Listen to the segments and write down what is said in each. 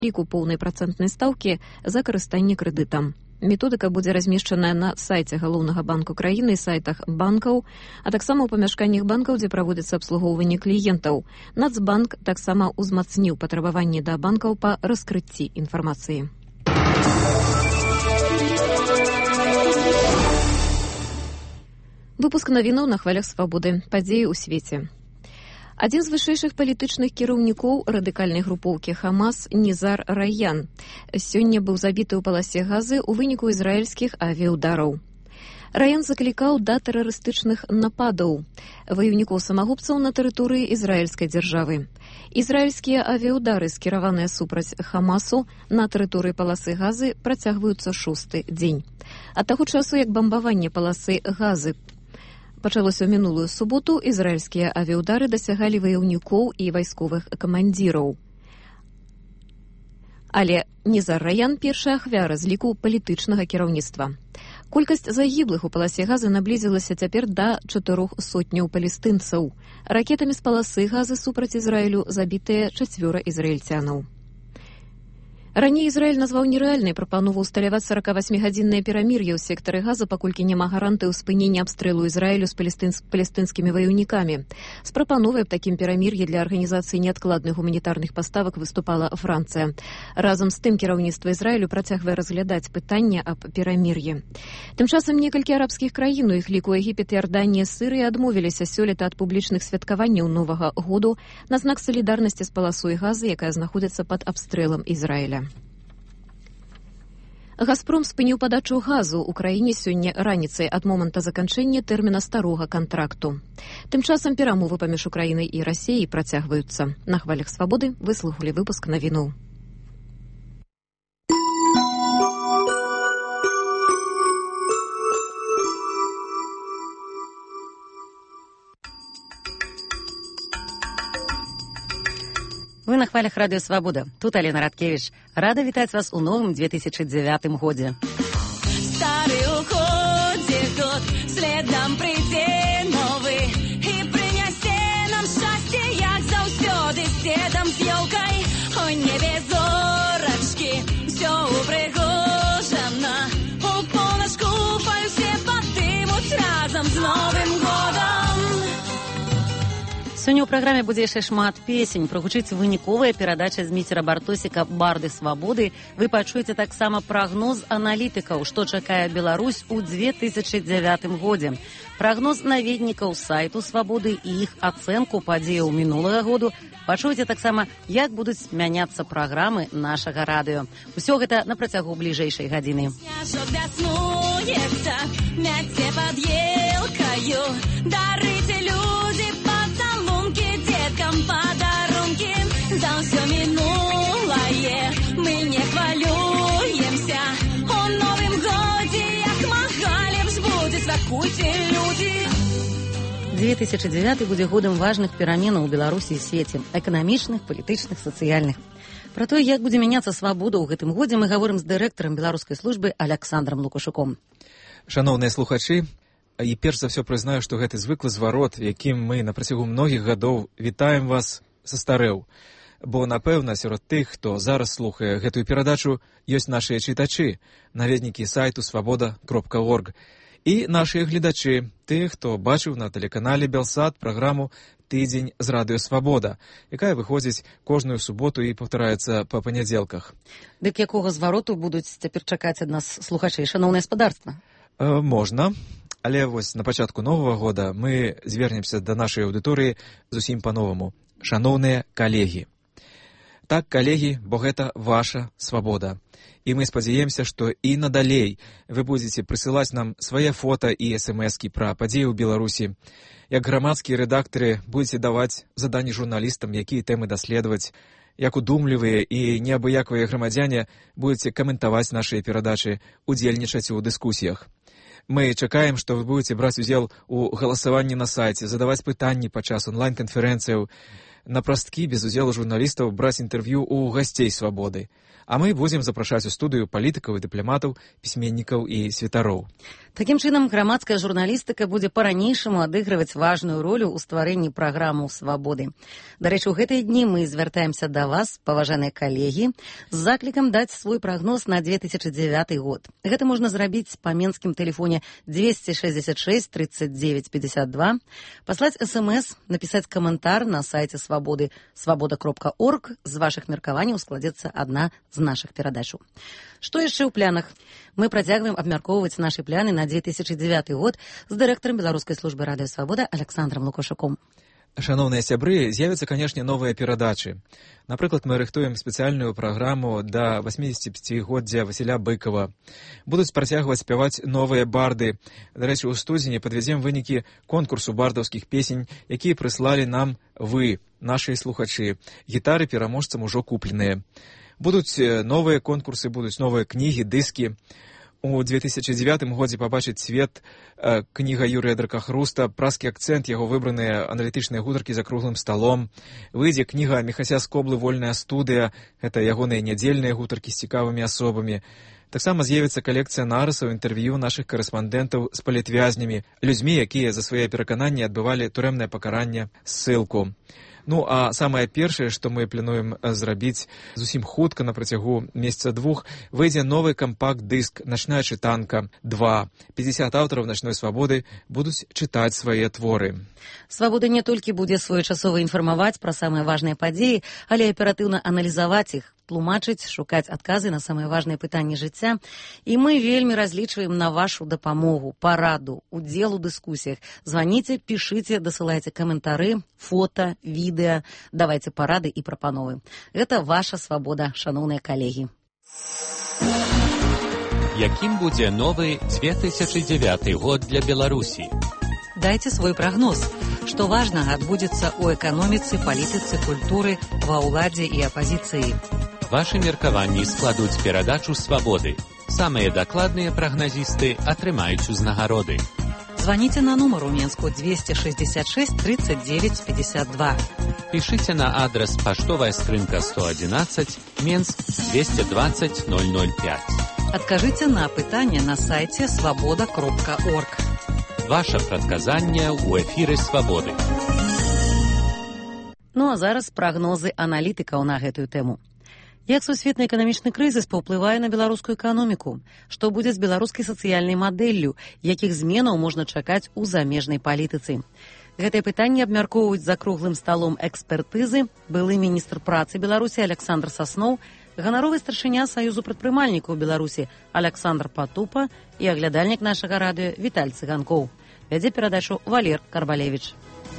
ліку поўнай працэнтнай стаўкі за карыстанне крэдытам. Методыка будзе размешчаная на сайце Галоўнага банку краіны і сайтах банкаў, а таксама ў памяшканнях банкаў, дзе праводзіцца абслугоўванне кліентаў. Нацбанк таксама ўзмацніў патрабаванні да банкаў па раскрыцці інфармацыі. Выпуск навінаў на хвалях свабоды. Падзеі ў свеце. Адзін з вышэйшых палітычных кіраўнікоў радыкальнай групоўкі Хамас Нізар Раян сёння быў забіты ў паласе Газы ў выніку ізраільскіх авіаудараў. Раян заклікаў да тэрарыстычных нападаў ваяўнікоў-самагубцаў на тэрыторыі ізраільскай дзяржавы. Ізраільскія авіаудары, скіраваныя супраць Хамасу на тэрыторыі паласы Газы, працягваюцца 6-й дзень. Ад таго часу, як бамбаванне паласы Газы пачалося ў мінулую суботу, ізраільскія авіаудары дасягалі ваяўнікоў і вайсковых камандзіраў. Але Нізар Раян – першая ахвяра з ліку палітычнага кіраўніцтва. Колькасць загіблых у паласе Газы наблізілася цяпер да 400 палестынцаў. Ракетамі з паласы Газы супраць Ізраілю забітыя 4 ізраільцянаў. Раней Ізраіль назваў нерэальнай прапанову ўсталяваць 48-гадзіннае перамір'е ў сектары Газа, паколькі няма гарантыі ў спынення абстрэлу Ізраілю з палестынскімі ваяўнікамі. З прапановай аб такім перамір'і для арганізацыі неадкладных гуманітарных паставак выступала Францыя. Разам з тым кіраўніцтва Ізраілю працягвае разглядаць пытанне аб перамір'і. Тым часам некалькі арабскіх краін, у іх ліку Егіпет, Іорданія, Сірыя, адмовіліся сёлета ад публічных святкаванняў Новага году на знак салідарнасці з паласой Газы, якая знаходзіцца пад абстрэлам Ізраіля. «Газпром» спыніў падачу газу ў краіне сёння раніцай ад моманта заканчэння тэрміна старога кантракту. Тым часам перамовы паміж Украінай і Расіяй працягваюцца. На хвалях свабоды вы слухалі выпуск навінаў. Вы на хвалях радыё «Свабода». Тут Алена Радкевич. Рада вітаць вас у новым 2009 годзе. Стары уходзе год, следам прыйдзе новы і прынясе нам шчасце, як заўсёды, з дзедам, з ёлкай. Ой, небе зорачкі, усё упрыгожана. У полночку пальцы падымуць разам з Новым годам. Сёння ў праграме будзе яшчэ шмат песень. Прагучыць выніковая перадача з Міцера Бартосіка «Барды свабоды». Вы пачуеце таксама прагноз аналітыкаў, што чакае Беларусь у 2009 годзе. Прагноз наведнікаў сайту «Свабоды» і іх ацэнку падзеяў мінулага году. Пачуеце таксама, як будуць мяняцца праграмы нашага радыё. Усё гэта на працягу бліжэйшай гадзіны. Сняжок вяснуецца, мяце пад елкаю, дарыце людзі пацалункі, дзеткам падарункі. За ўсё мінулае мы не хвалюемся. У новым годзе, як магалі б будзе, святкуйце, людзі. 2009 будзе годам важных пераменаў у Беларусі і свеце, эканамічных, палітычных, сацыяльных. Пра тое, як будзе мяняцца свабода ў гэтым годзе, мы гаворым з дырэктарам беларускай службы Аляксандрам Лукашуком. Шаноўныя слухачы, і перш за ўсё прызнаю, што гэты звыклы зварот, якім мы на працягу многіх гадоў вітаем вас, састарэў. Бо, напэўна, сярод тых, хто зараз слухае гэтую перадачу, ёсць нашыя чытачы, наведнікі сайту свабода.орг. І нашыя гледачы, тых, хто бачыў на тэлеканале Белсат праграму «Тыдзень з радыё Свабода», якая выходзіць кожную суботу і паўтараецца па панядзелках. Дык якога звароту будуць цяпер чакаць ад нас слухачы, шаноўнае спадарства? Можна, але вось на пачатку новага года мы звернемся да нашай аўдыторыі зусім па-новаму. Шаноўныя калегі. Так, калегі, бо гэта ваша свабода. І мы спадзяемся, што і надалей вы будзеце прысылаць нам свае фота і смс-кі пра падзеі ў Беларусі. Як грамадскія рэдактары будзеце даваць заданні журналістам, якія тэмы даследаваць, як удумлівыя і неабыякавыя грамадзяне будзеце каментаваць нашыя перадачы, удзельнічаць у дыскусіях. Мы чакаем, што вы будзеце браць удзел у галасаванні на сайце, задаваць пытанні падчас онлайн-канферэнцыяў. на прасткі без удзелу журналістаў браць інтэрв'ю ў гасцей «Свабоды». А мы будзем запрашаць у студыю палітыкаў і дыпламатаў, пісьменнікаў і святароў. Такім чынам, грамадская журналістыка будзе па-ранейшаму адыгрываць важную ролю ў стварэнні праграмаў «Свабоды». Дарэчы, у гэтыя дні мы звяртаемся да вас, паважаныя калегі, з заклікам даць свой прагноз на 2009 год. Гэта можна зрабіць па менскім тэлефоне 266 39 52, паслаць СМС, напісаць каментар на сайце «Свабоды» свабода.орг. З вашых меркаванняў складзецца адна з нашых перадачаў. Што яшчэ ў планах? Мы працягваем абмяркоўваць нашы планы на 2009 год з дырэктарам беларускай службы радыё «Свабода» Александром Лукашуком. Шаноўныя сябры, з'явяцца, канешне, новыя перадачы. Напрыклад, мы рыхтуем спецыяльную праграму да 85-годдзя Васіля Быкова. Будуць працягваць спяваць новыя барды. Дарэчы, у студзені падвядзем вынікі конкурсу бардаўскіх песень, якія прыслалі нам вы, нашы слухачы. Гітары пераможцам ужо купленыя. Будуць новыя конкурсы, будуць новыя кнігі, дыскі. У 2009 годзе пабачыць свет кніга Юрыя Дракахруста, празкі акцэнт, яго выбраныя аналітычныя гутаркі за круглым сталом. Выйдзе кніга Міхася Скоблы «Вольная студыя», гэта ягоныя нядзельныя гутаркі з цікавымі асобамі. Таксама з'явіцца калекцыя нарысаў, інтэрв'ю нашых карэспандэнтаў з палітвязнямі, людзьмі, якія за свае перакананні адбывалі турэмнае пакаранне, ссылку. Ну, а самае першае, што мы плануем зрабіць зусім хутка, на працягу месяца-двух, выйдзе новы кампакт-дыск «Начная чытанка 2». 50 аўтараў «Начной свабоды» будуць чытаць свае творы. «Свабода» не толькі будзе своечасова інфармаваць пра самыя важныя падзеі, але аператыўна аналізаваць іх, тлумачыць, шукаць адказы на самыя важныя пытанні жыцця. І мы вельмі разлічваем на вашу дапамогу, параду, удзел у дыскусіях. Званіце, пішыце, дасылайце каментары, фота, відэа, давайце парады і прапановы. Гэта ваша свабода, шаноўныя калегі. Якім будзе новы 2009 год для Беларусі? Дайце свой прагноз. Што важнага адбудзецца ў эканоміцы, палітыцы, культуры, ва ўладзе і апазіцыі. Вашы меркаванні складуць перадачу «Свабоды». Самыя дакладныя прагназісты атрымаюць узнагароды. Званіце на нумар у Менску 266 39 52. Пішыце на адрас паштовая скрынка 111, Менск 220 005. Адкажыце на пытанне на сайце свабода.орг. Ваша прадказанне ў эфіры «Свабоды». Ну а зараз прагнозы аналітыкаў на гэтую тэму. Як сусветны эканамічны крызіс паўплывае на беларускую эканоміку? Што будзе з беларускай сацыяльнай мадэллю? Якіх зменаў можна чакаць у замежнай палітыцы? Гэтае пытанне абмяркоўваюць за круглым сталом экспертызы былы міністр працы Беларусі Александр Сасноў, ганаровы старшыня Саюзу прадпрымальнікаў Беларусі Александр Патупа і аглядальнік нашага радыё Віталь Цыганкоў. Вядзе перадачу Валер Карбалевіч.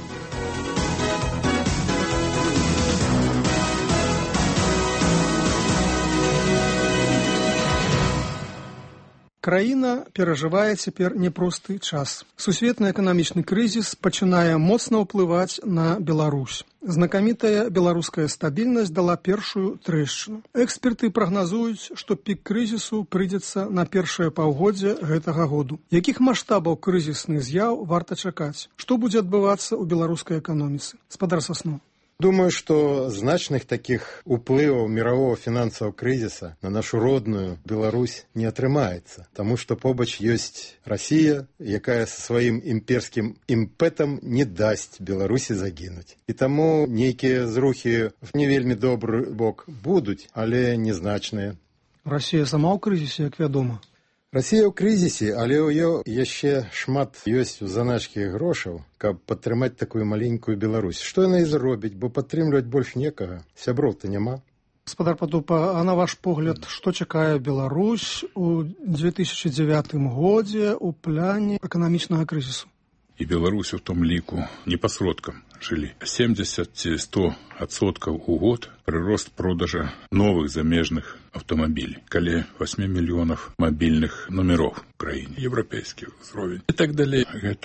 Краіна перажывае цяпер няпросты час. Сусветны эканамічны крызіс пачынае моцна ўплываць на Беларусь. Знакамітая беларуская стабільнасць дала першую трэшчыну. Эксперты прагназуюць, што пік крызісу прыйдзецца на першае паўгоддзе гэтага году. Якіх маштабаў крызісных з'яў варта чакаць? Што будзе адбывацца ў беларускай эканоміцы? Спадар Сасноў. Думаю, что значных таких уплывов мирового финансового кризиса на нашу родную Беларусь не атрымаецца, тому что побач ёсць Россия, якая со сваім імперскім імпэтам не дасць Беларусі загінуць. І таму нейкія зрухі в не вельмі добры бок будуць, але незначныя. Россия сама ў крызісе, як вядома. Россия ў крызісе, але ў ёй яшчэ шмат ёсць у заначкі грошаў, каб падтрымаць такую маленькую Беларусь. Што яна і зробіць, бо падтрымліваць больш некага, сяброў-то няма. Гаспадар Патупа, а на ваш погляд, што чакае Беларусь у 2009 годзе ў пляне эканамічнага крызісу? І Беларусь у том ліку непасродкам жылі. 70-100% у год прырост продажа новых замежных автомобилей, каля 8 мільёнаў мабільных номеров в краіне, еўрапейскі ўзровень. І так далей. Гэта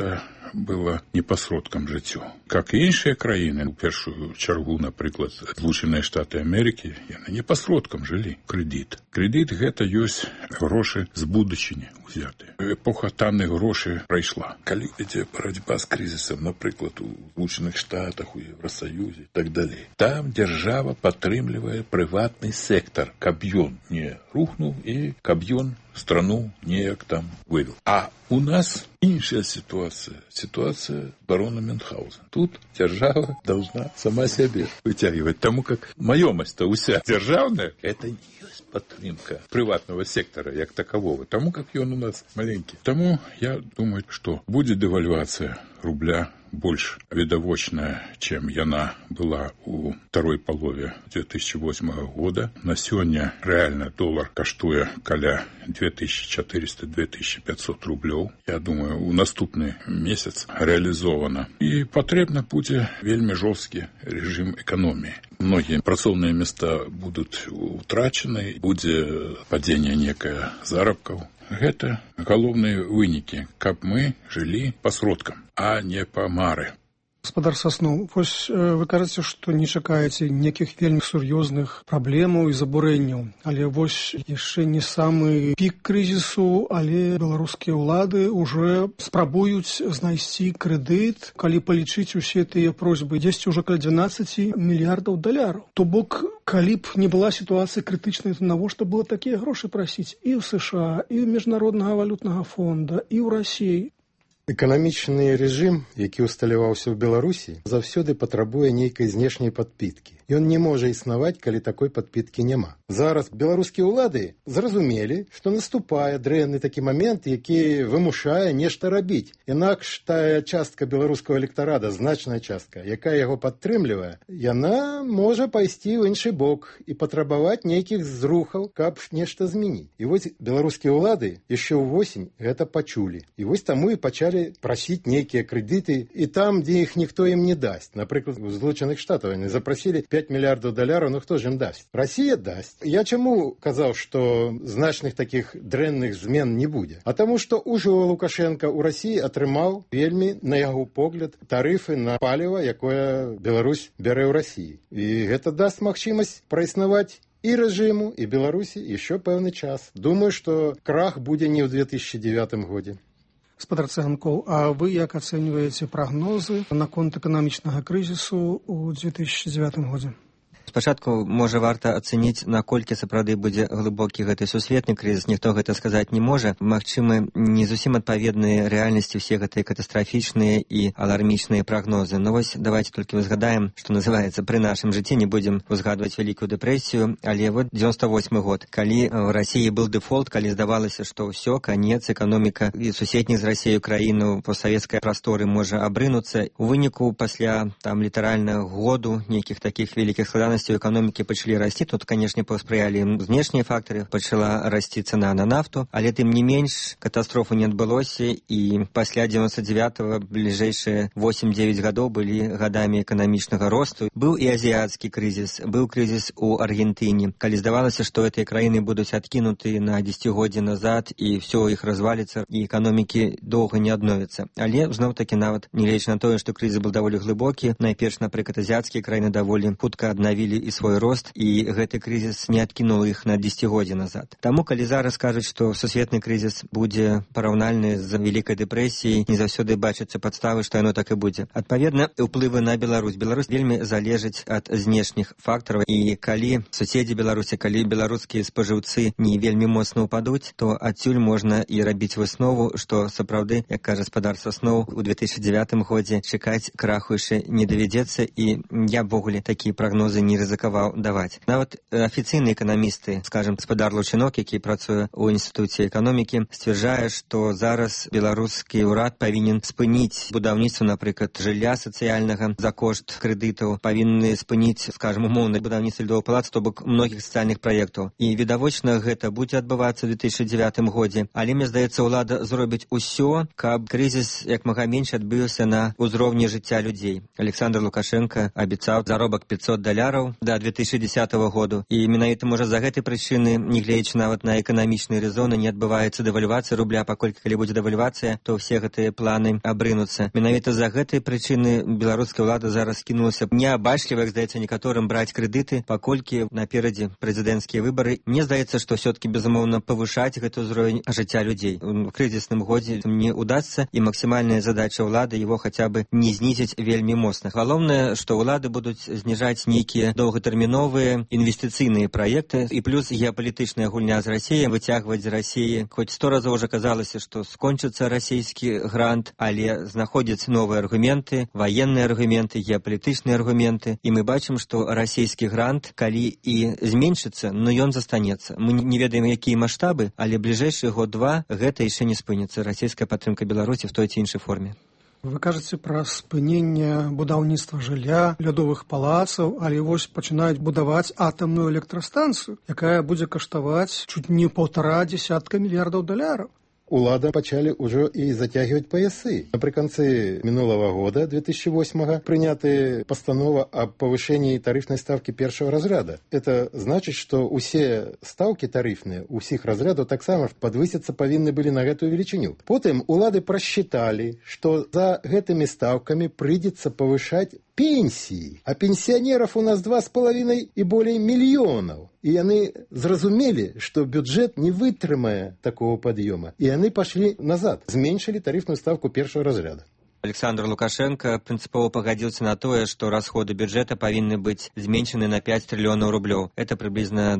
было не па сродкам жыццю. Как і іншыя краіны, у першую чаргу, напрыклад, Злучаныя Штаты Амерыкі, яны не па сродкам жылі. Крэдыт. Крэдыт гэта ёсць грошы з будучыні ўзятыя. Эпоха танных грошай прайшла. Калі ідзе барацьба з крызісам, напрыклад, у Злучаных Штатах, у Евросоюзе і так далей, там дзяржава падтрымлівае прыватны сектор, каб ён не рухнуў і каб ён страну неяк там вывел. А у нас іншая ситуация барона Мюнхгаузена. Тут держава должна сама себе вытягивать, тому как маёмость-то уся державная, это не есть подтримка приватного сектора як такового, тому как он у нас маленький. Тому я думаю, что будет девальвация рубля больш відавочная, чым яна была у второй палове 2008 года. На сёння рэальна долар каштуе каля 2400-2500 рублёў. Я думаю, у наступны месяц реализована. І патрэбна будзе вельмі жорсткі режим эканоміі. Многія працоўныя места будуць утрачаны, будзе падзенне некае заробкаў. Гэта галоўныя вынікі, каб мы жылі па сродкам, а не па мары. Гаспадар Сасноў, вось вы кажаце, што не чакаеце нейкіх вельмі сур'ёзных праблемаў і забурэнняў, але вось яшчэ не самы пік крызісу, але беларускія ўлады ўжо спрабуюць знайсці крэдыт, калі палічыць усе тыя просьбы, дзесьці ўжо каля 12 мільярдаў даляраў. То бок, калі б не была сітуацыя крытычнай, то навошта было такія грошы прасіць і ў США, і ў Міжнароднага валютнага фонда, і ў Расіі? Эканамічны рэжым, які ўсталяваўся ў Беларусі, заўсёды патрабуе нейкай знешняй падпіткі. Ён не можа існаваць, калі такой падпіткі няма. Зараз беларускія ўлады зразумелі, што наступае дрэнны такі момент, які вымушае нешта рабіць. Інакш тая частка беларускага электарата, значная частка, якая яго падтрымлівае, яна можа пайсці ў іншы бок і патрабаваць нейкіх зрухаў, каб нешта змяніць. І вось беларускія ўлады яшчэ ўвосень гэта пачулі. І вось таму і пачалі прасіць нейкія крэдыты, і там, дзе іх ніхто ім не дасць. Напрыклад, у Злучаных Штатах яны запрасілі 5 мільярдаў даляраў, ну хто ж ім дасць? Расія дасць. Я чаму казаў, што значных такіх дрэнных змен не будзе? А таму, што ўжо Лукашенко ў Расіі атрымаў вельмі, на яго погляд, тарыфы на паліва, якое Беларусь бярэ ў Расіі. І гэта даст магчымасць праіснаваць і рэжыму, і Беларусі яшчэ пэўны час. Думаю, што крах будзе не ў 2009 годзе. Гаспадар Цыганкоў, а вы як ацэньваеце прагнозы наконт эканамічнага крызісу ў 2009 годзе? Спачатку, можа, варта ацэніць, наколькі сапраўды будзе глыбокі гэты сусветны крызіс. Ніхто гэта сказаць не можа. Магчыма, не зусім адпаведныя рэальнасці ўсе гэтыя катастрафічныя і алармічныя прагнозы. Но вось давайте толькі узгадаем, што называецца, пры нашым жыцці не будзем узгадваць вялікую дэпрэсію, але вот 98 год, калі ў Расіі был дэфолт, калі здавалася, што ўсё, канец, эканоміка і суседніх з Расіяю краіну постсавецкай прасторы можа абрынуцца. У выніку пасля там літаральна году нейкіх такіх вялікіх складанасцей эканомікі пачалі расці. Тут, канешне, паспрыялі знешнія фактары, пачала расці цана на нафту, але тым не менш катастрофы не адбылося, і пасля 99-го бліжэйшыя 8-9 гадоў былі гадамі эканамічнага росту. Быў і азіяцкі крызіс, быў крызіс у Аргентыне, калі здавалася, што гэтыя краіны будуць адкінуты на дзесяцігоддзі назад і ўсё іх разваліцца, і эканомікі доўга не адновяцца. Але зноў-такі нават нягледзячы на тое, што крызіс быў даволі глыбокі, найперш, напрыклад, азіяцкія краіны даволі хутка аднавілі і свой рост, і гэты крызіс не адкінуў іх на дзесяцігоддзі назад. Таму, калі зараз кажуць, што сусветны крызіс будзе параўнальны з вялікай дэпрэсіяй, не заўсёды бачыцца падставы, што яно так і будзе. Адпаведна, уплывы на Беларусь. Беларусь вельмі залежыць ад знешніх фактараў, і калі суседзі Беларусі, калі беларускія спажыўцы не вельмі моцна ўпадуць, то адсюль можна і рабіць выснову, што сапраўды, як кажа гаспадар Сасноў, у 2009 годзе чакаць краху яшчэ не давядзецца, і я ввогуле такія прагнозы не рызыкаваў даваць. Нават афіцыйныя эканамісты, скажем, гаспадар Лучынок, які працуе ў інстытуце эканомікі, сцвярджае, што зараз беларускі ўрад павінен спыніць будаўніцтва, напрыклад, жылля сацыяльнага за кошт крэдытаў, павінны спыніць, скажем, умоўна будаўніцтва льдовых палац, то бок многіх сацыяльных праектаў. І відавочна гэта будзе адбывацца ў 2009 годзе, але мне здаецца, ўлада зробіць усё, каб крызіс як мага менш адбыўся на ўзроўні жыцця людзей. Александр Лукашенко абяцаў заробак $500 долараў да 2010 году. І менавіта, можа, за гэтай прычыны, нягледзячы нават на эканамічныя рэзоны, не адбываецца дэвальвацыя рубля, паколькі калі будзе дэвальвацыя, то ўсе гэтыя планы абрынуцца. Менавіта за гэтай прычыны беларуская ўлада зараз кінулася неабачліва, як здаецца некаторым, браць крэдыты, паколькі наперадзе прэзідэнцкія выбары. Мне здаецца, што ўсё-такі, безумоўна, павышаць гэты ўзровень жыцця людзей. У крызісным годзе не удасца, і максімальная задача ўлады его хаця бы не знізіць вельмі моцна. Галоўнае, што ўлады будуць зніжаць нейкія доўгатэрміновыя інвестыцыйныя праекты, і плюс геапалітычная гульня з Расіяй, выцягваць з Расіі. Хоць 100 разоў уже казалася, што скончыцца расійскі грант, але знаходзяць новыя аргументы, ваенныя аргументы, геапалітычныя аргументы, і мы бачым, што расійскі грант, калі і зменшыцца, но ён застанецца. Мы не ведаем, якія маштабы, але бліжэйшы год-два гэта яшчэ не спыніцца, расійская падтрымка Беларусі в той ці іншай форме. Вы кажаце пра спыненне будаўніцтва жылля, лядовых палацаў, але вось пачынаюць будаваць атамную электрастанцыю, якая будзе каштаваць чуць не 1,5 мільярдаў долараў. Улада пачалі ўжо і зацягваць паясы. Напрыканцы мінулага года, 2008-го, прыняты пастанова аб павышэнні тарыфнай ставкі першага разряда. Это значыць, што ўсе стаўкі тарыфныя ўсіх разрядаў таксама падвысіцца павінны былі на гэтую велічыню. Потым улады прасчыталі, што за гэтымі стаўкамі прыйдзецца павышаць пенсии, а пенсионеров у нас 2,5 и более миллионов. И они зразумели, что бюджет не вытрымае такого подъема. И они пошли назад, зменшили тарифную ставку первого разряда. Александр Лукашенко принципово погодился на то, что расходы бюджета повинны быть зменшены на 5 триллионов рублей. Это приблизно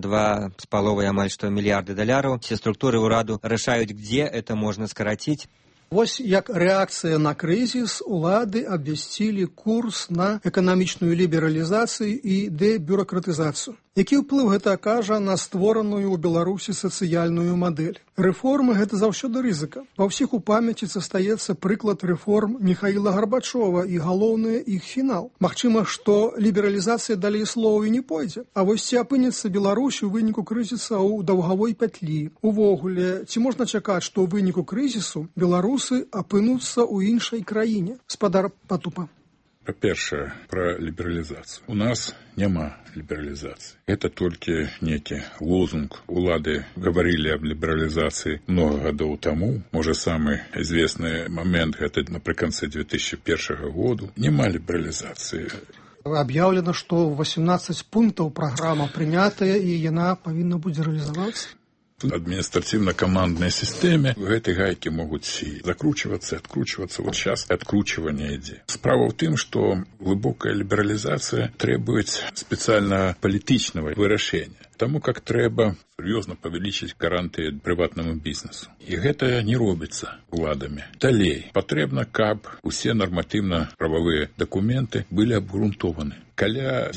2,5 миллиарда долларов. Все структуры ураду решают, где это можно скоротить. Вось як рэакцыя на крызіс, улады абвясцілі курс на эканамічную лібералізацыю і дэбюракратызацыю. Які ўплыў гэта акажа на створаную ў Беларусі сацыяльную мадэль? Рэформы – гэта заўсёды рызыка. Ва ўсіх у памяці застаецца прыклад рэформ Міхаіла Гарбачова і галоўны іх фінал. Магчыма, што лібералізацыя далей слоў і не пойдзе. А вось ці апынецца Беларусь у выніку крызіса ў даўгавой пятлі? Увогуле, ці можна чакаць, што ў выніку крызісу беларусы апынуцца ў іншай краіне? Спадар Патупа. Па-першае, пра лібералізацыю. У нас няма лібералізацыі. Это толькі некі лозунг. Улады гаварылі аб лібералізацыі много гадоў таму. Можа, самы известны момент гэта напрыканцы 2001 году. Няма лібералізацыі. Аб'яўлена, што 18 пунктаў праграма прынятая і яна павінна будзе рэалізавацца. В административно-командной системе гэты гайки могут и закручиваться, и откручиваться. Вот сейчас откручивание идет. Справа в том, что глубокая либерализация требует специально политичного вырашения. Тому как трэба серьезно павялічыць гарантыі прыватнаму бізнесу. І гэта не робіцца уладамі. Далей, патрэбна, каб усе нарматыўна-прававыя дакументы былі абгрунтованы. Каля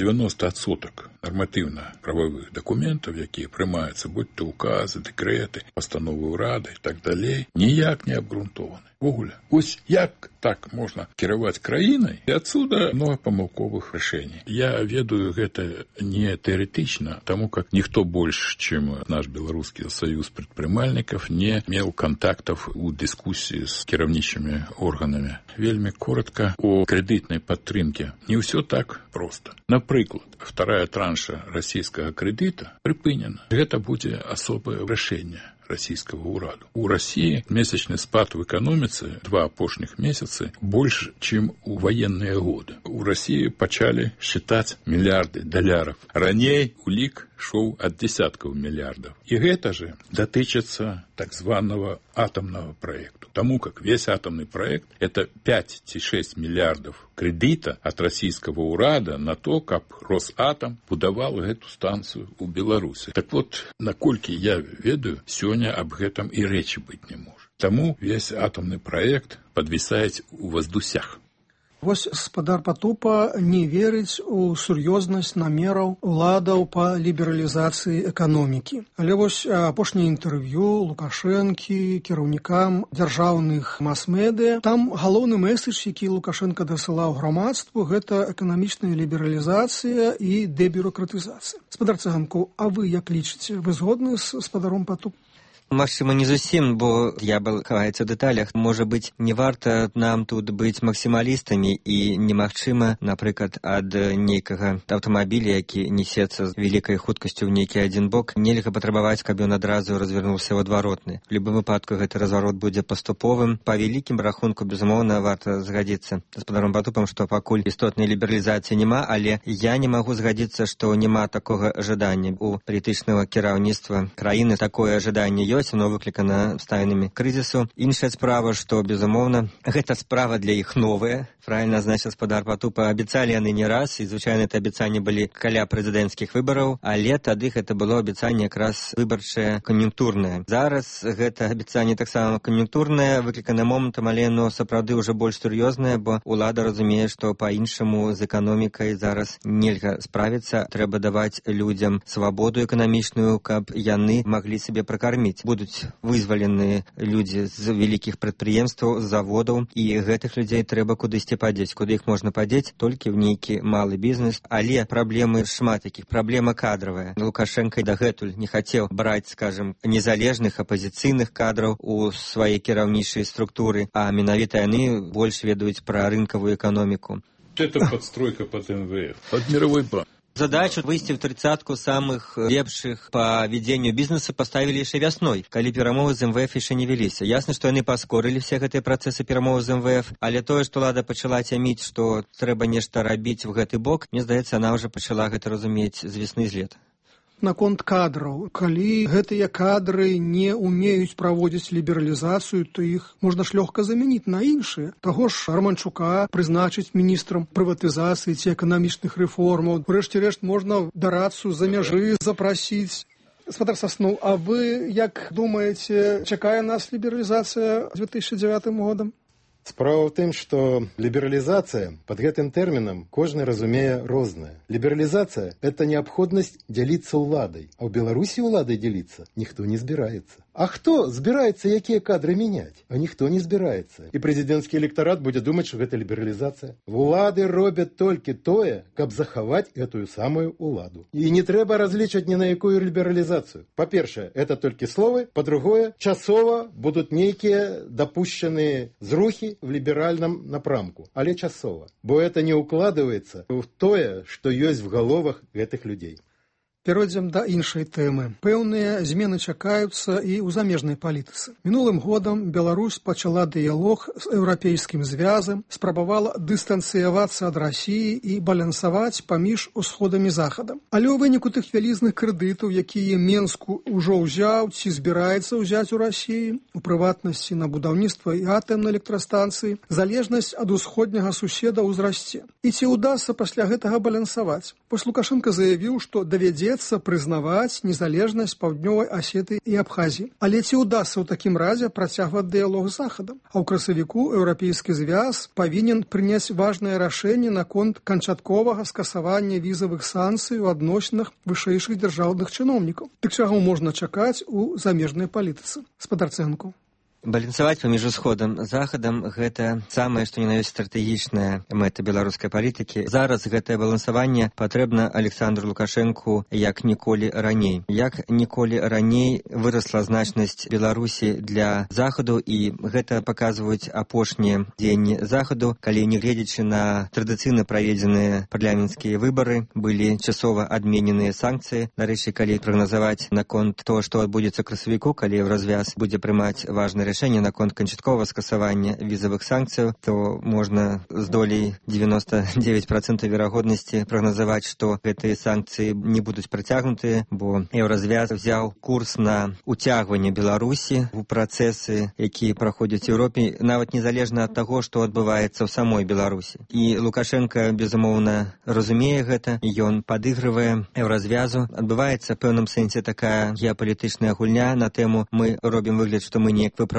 90% нарматыўна-прававых дакументаў, якія прымаюцца, будь то указы, дэкрэты, пастановы ўрада і так далей, ніяк не абгрунтованы. Вогуле. Ось як так можна кіраваць краінай, і адсюда много памылковых рашэній. Я ведаю гэта не тэарэтычна, таму как ніхто больш, чым наш Беларускі саюз прадпрымальнікаў, не меў контактаў у дыскусіі з кіраўнічымі органамі. Вельмі коротка о крэдытнай падтрымке. Не ўсё так проста. Напрыклад, вторая транша расійскага крэдыта прыпынена. Гэта будзе асобае рашэнне российского ураду. У России месячный спад в экономице 2 апошніх месяцы больше, чем у военные годы. У России пачалі считать миллиарды долларов. Раней улік шоў ад десяткаў миллиардов. И гэта же датычыцца так званого атомного проекта. Тому как весь атомный проект это 5-6 миллиардов кредита от российского урада на то, как Росатом будавал эту станцию у Беларуси. Так вот, наколькі я ведаю, сёння об гэтым и речи быть не может. Тому весь атомный проект подвисает у воздусях. Вось спадар Патупа не верыць у сур'ёзнасць намераў уладаў па лібералізацыі эканомікі. Але вось апошняе інтэрв'ю Лукашэнкі кіраўнікам дзяржаўных мас-медыя, там галоўны месседж, які Лукашенко дасылаў грамадству, гэта эканамічная лібералізацыя і дэбюракратызацыя. Спадар Цыганкоў, а вы як лічыце? Вы згодны з спадаром Патупа? Магчыма, не зусім, бо д'ябал хаваецца ў дэталях. Можа быць, не варта нам тут быць максімалістамі і немагчыма, напрыклад, ад нейкага аўтамабіля, які несецца з вялікай хуткасцю ў нейкі адзін бок, нельга патрабаваць, каб ён адразу развярнуўся ў адваротны. В любым выпадку гэты разварот будзе паступовым. Па вялікім рахунку, безумоўна, варта згадзіцца з гаспадаром Батупам, што пакуль істотнай лібералізацыі няма, але я не магу згадзіцца, што няма такога жадання у палітычнага кіраўніцтва краіны. Такое жаданне ёсць, оно выклікана абставінамі крызісу. Іншая справа, што, безумоўна, гэта справа для іх новая. Правильно, значит, гаспадар Батупа абяцалі яны не раз, і, звычайна, это абяцанні былі каля прэзідэнцкіх выбараў, але тады гэта было абяцанне якраз выбарчае кан'юнктурнае. Зараз гэта абяцанне таксама кан'юнктурнае, выклікана момантам, але оно сапраўды ўжо больш сур'ёзнае, бо ўлада разумее, што па-іншаму з эканомікай зараз нельга справіцца. Трэба даваць людзям свабоду эканамічную, каб яны маглі сабе пракарміць. Будуць вызвалены людзі з вялікіх прадпрыемстваў, з заводаў, і гэтых людзей трэба кудысьці падзець. Куды іх можна падзець? Толькі ў нейкі малы бізнес. Але праблемы шмат якіх. Праблема кадравая. Лукашенко дагэтуль не хацеў браць, скажем, незалежных апазіцыйных кадраў у свае кіраўнічай структуры, а менавіта яны больш ведаюць пра рынкавую эканоміку. Это подстройка под МВФ, под мировой банк. Задачу выйсці ў 30-ку самых лепшых па вядзенню бізнесу паставілі яшчэ вясной, калі перамовы з МВФ яшчэ не вяліся. Ясна, што яны паскорылі все гэтыя працэсы перамовы з МВФ, але тое, што ўлада пачала цяміць, што трэба нешта рабіць в гэты бок, мне здаецца, яна ўжо пачала гэта разумець з весны, з лета. Наконт кадраў. Калі гэтыя кадры не умеюць праводзіць лібералізацыю, то іх можна ж лёгка замяніць на іншыя. Таго ж Романчука прызначыць міністрам прыватызацыі ці эканамічных рэформаў. Урэшце рэшт можна дарадцу за мяжы запрасіць. Гаспадар Сасноў, а вы як думаеце, чакае нас лібералізацыя 2009 годам? Справа ў тым, што лібералізацыя пад гэтым тэрмінам кожны разумее рознае. Лібералізацыя – это неабходнасць дзяліцца ўладай, а ў Беларусі ўладай дзяліцца ніхто не збіраецца. А хто збіраецца якія кадры мяняць? А ніхто не збіраецца. І прэзідэнцкі электарат будзе думаць, што гэта лібералізацыя. Улады робяць толькі тое, каб захаваць гэтую самую уладу. І не трэба разлічваць ні на якую лібералізацыю. Па-першае, это толькі словы. Па-другое, часова будуць нейкія дапушчаныя зрухі в ліберальным напрамку. Але часова. Бо это не укладываецца в тое, што ёсць в галовах гэтых людзей. Перайдзем да іншай тэмы. Пэўныя змены чакаюцца і ў замежнай палітыцы. Мінулым годам Беларусь пачала дыялог з еўрапейскім звязам, спрабавала дыстанцыявацца ад Расіі і балансаваць паміж усходам і захадам. Але ў выніку тых вялізных крэдытаў, якія Менску ўжо ўзяў ці збіраецца ўзяць у Расіі, у прыватнасці на будаўніцтва і атамнай электрастанцыі, залежнасць ад усходняга суседа ўзрасце. І ці ўдасца пасля гэтага балансаваць? Вось Лукашенко заявіў, што давядзецца прызнаваць незалежнасць Паўднёвай Асетыі і Абхазіі. Але ці ўдасца ў такім разе працягваць дыялог з Захадам? А ў красавіку еўрапейскі звяз павінен прыняць важнае рашэнне наконт канчатковага скасавання візавых санкцый у адносінах вышэйшых дзяржаўных чыноўнікаў. Дык чаго можна чакаць у замежнай палітыцы? Гаспадар Цэнку. Балансаваць паміж усходам і захадам – гэта самае, што не на ёсць стратэгічная мэта беларускай палітыкі. Зараз гэтае балансаванне патрэбна Александру Лукашэнку як ніколі раней. Як ніколі раней вырасла значнасць Беларусі для захаду, і гэта паказваюць апошнія дзеянні захаду, калі, нягледзячы на традыцыйна праведзеныя парламенцкія выбары, былі часова адмененыя санкцыі. Нарэшце, калі прагназаваць наконт того, што адбудзецца ў красавіку, калі Еўразвяз будзе прымаць важны рашэнне наконт канчатковага скасавання візавых санкцыяў, то можна з долей 99% верагоднасці прагназаваць, што гэтыя санкцыі не будуць працягнутыя, бо Еўразвяз взяў курс на уцягванне Беларусі ў працэсы, якія праходзяць у Еўропе, нават незалежна ад таго, што адбываецца ў самой Беларусі. І Лукашенко, безумоўна, разумее гэта, ён падыгрывае Еўразвязу. Адбываецца в пэўным сэнсе такая геапалітычная гульня на тэму «мы робім выгляд, што мы неяк выпраўляем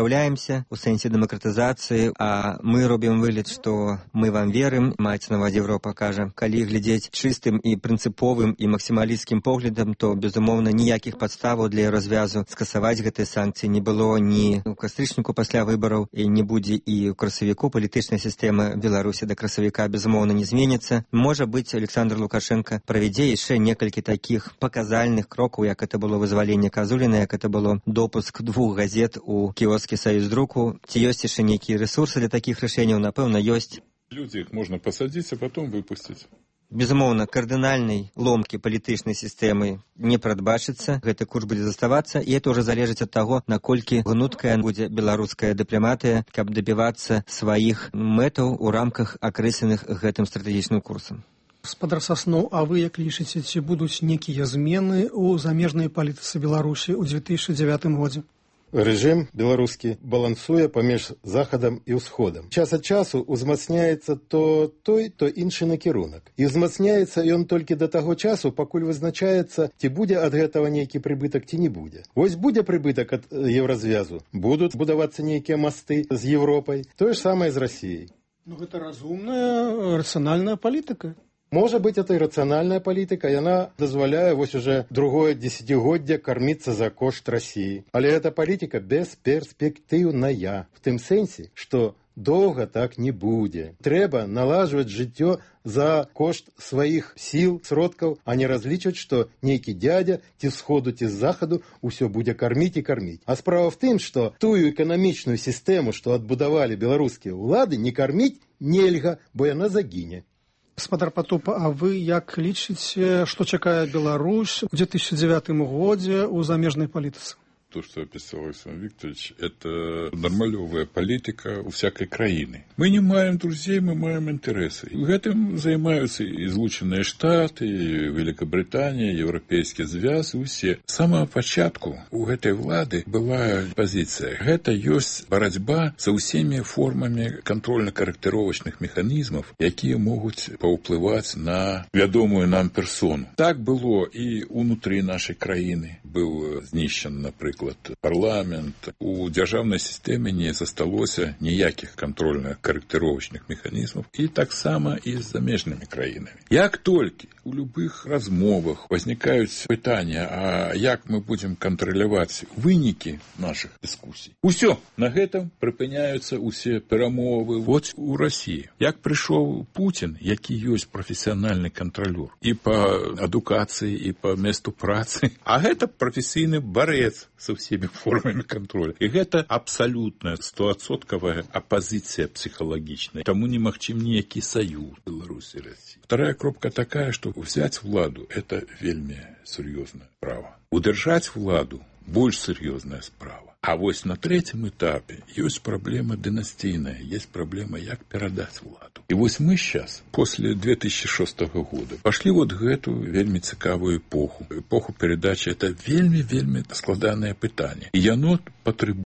выпраўляемся у сэнсе дэмакратызацыі, а мы робім вылет, што мы вам верым, маецца на ўвазе Еўропа кажа. Калі глядзець чыстым і прынцыповым і максімалісцкім поглядам, то, безумоўна, ніякіх падставаў для развязу скасаваць гэтыя санкцыі не было ні ў кастрычніку пасля выбараў, і не будзе і ў красавіку. Палітычная сістэма Беларусі да красавіка, безумоўна, не зменіцца. Можа быць, Александр Лукашенко правядзе яшчэ некалькі такіх паказальных крокаў, як это было вызваленне Казуліна, як это было допуск 2 газет у кіоскі Саюздруку. Ці ёсць яшчэ нейкія рэсурсы для такіх рашэнняў? Напэўна, ёсць. Люди их можно посадить, а потом выпустить. Безумоўна, кардынальнай ломкі палітычнай сістэмы не прадбачыцца, гэты курс будзе заставацца, і это ўжо залежыць ад таго, наколькі гнуткая будзе беларуская дыпламатыя, каб дабівацца сваіх мэтаў у рамках акрэсленых гэтым стратэгічным курсам. Гаспадар Сасноў, а вы як лічыце, ці будуць нейкія змены ў замежнай палітыцы Беларусі ў 2009 годзе? Рэжым беларускі балансуе паміж захадам і ўсходам. Час ад часу узмацняецца то той, то іншы накірунак. І узмацняецца ён толькі да таго часу, пакуль вызначаецца, ці будзе ад гэтага нейкі прыбытак, ці не будзе. Вось будзе прыбытак ад еўразвязу, будуць будавацца нейкія масты з Еўропай, тое ж самае з Расіяй. Ну, гэта разумная, рацыянальная палітыка. Можа быць, это і рацыянальная палітыка, яна дазваляе вось уже другое дзесяцігоддзе карміцца за кошт Расіі. Але гэта палітыка бесперспектыўная, в тым сэнсе, што доўга так не будзе. Трэба налажваць жыццё за кошт сваіх сіл, сродкаў, а не разлічваць, што нейкі дядя ці з сходу, ці з захаду ўсё будзе карміць і карміць. А справа в тым, што тую эканамічную сістэму, што адбудавалі беларускія ўлады, не карміць нельга, бо яна загіне. Гаспадар Патоп, а вы як лічыце, што чакае Беларусь у 2009 годзе ў замежнай палітыцы? То, что описал Александр Викторович, это нормалевая политика у всякой краины. Мы не маем друзей, мы маем интересы. И этим занимаются и Злученные Штаты, и Великобритания, Европейский Звяз, и все. С самого початку у этой влады была позиция. Это есть борьба со всеми формами контрольно-корректировочных механизмов, которые могут повпливать на ведомую нам персону. Так было и внутри нашей краины. Был знищен, например, парламент. У дзяржаўнай сістэмы не засталося ніякіх кантрольна-карэктыровачных механізмаў, і таксама і з замежнымі краінамі. Як толькі у любых размовах возникаюць пытанні, а як мы будзем кантраляваць вынікі нашых дыскусій, усё, на гэтым прыпыняюцца усе перамовы. Вот у Расіі. Як прыйшоў Путін, які ёсць прафесіянальны кантралёр і па адукацыі, і па месту працы, а гэта прафесійны барэц со всеми формами контроля. И это абсолютная 100% оппозиция психологичная. Тому не магчым ніякі союз Беларуси и России. Вторая кропка такая, что взять владу – это вельми серьезная справа. Удержать владу – больш серьезная справа. А вось на третьем этапе есть проблема династийная, есть проблема, як перадать владу. И вось мы сейчас, после 2006 года, пошли вот гэту вельми цікавую эпоху. Эпоху передачи – это вельми складанное пытание. И яно потребует